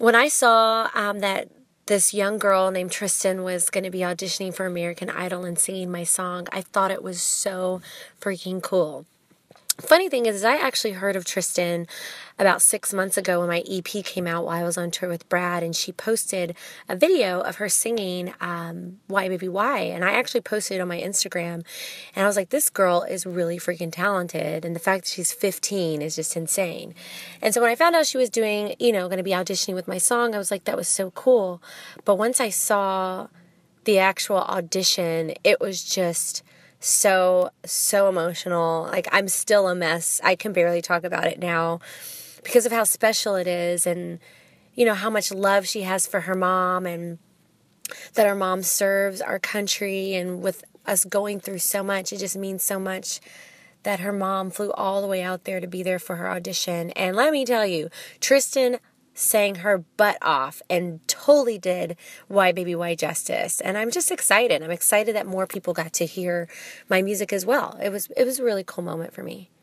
when I saw that this young girl named Tristan was going to be auditioning for American Idol and singing my song, I thought it was so freaking cool. Funny thing is I actually heard of Tristan about 6 months ago when my EP came out while I was on tour with Brad, and she posted a video of her singing Why Baby Why, and I actually posted it on my Instagram, and I was like, this girl is really freaking talented, and the fact that she's 15 is just insane. And so when I found out she was doing, going to be auditioning with my song, I was like, that was so cool. But once I saw the actual audition, it was just so emotional. Like, I'm still a mess. I can barely talk about it now because of how special it is, and how much love she has for her mom, and that our mom serves our country, and with us going through so much, it just means so much that her mom flew all the way out there to be there for her audition. And let me tell you, Tristan sang her butt off and totally did Why Baby Why justice. And I'm just excited. I'm excited that more people got to hear my music as well. It was a really cool moment for me.